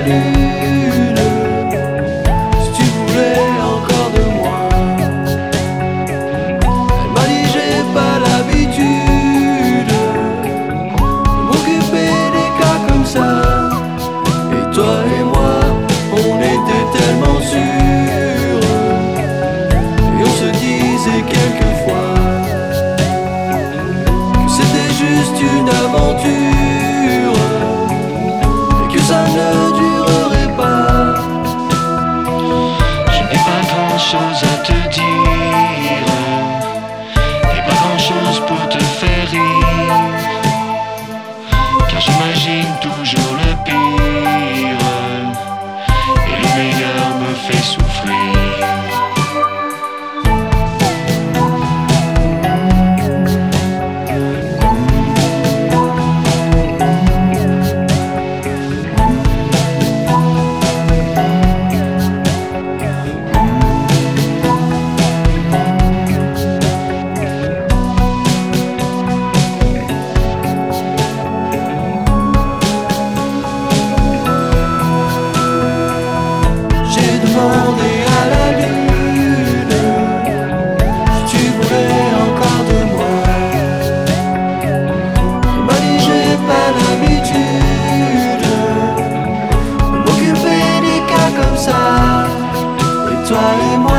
lune. Si tu voulais encore de moi. Elle m'a dit j'ai pas l'habitude de m'occuper des cas comme ça. Et toi et moi, on était tellement sûrs. Et on se disait quelquefois que c'était juste une aventure et que ça ne durerait pas. Je n'ai pas grand chose à te dire et pas grand chose pour te faire rire, car j'imagine toujours le pire et le meilleur me fait souffrir. Demandé à la lune si tu voulais encore de moi. Elle m'a dit j'ai pas l'habitude de m'occuper des cas comme ça. Et toi et moi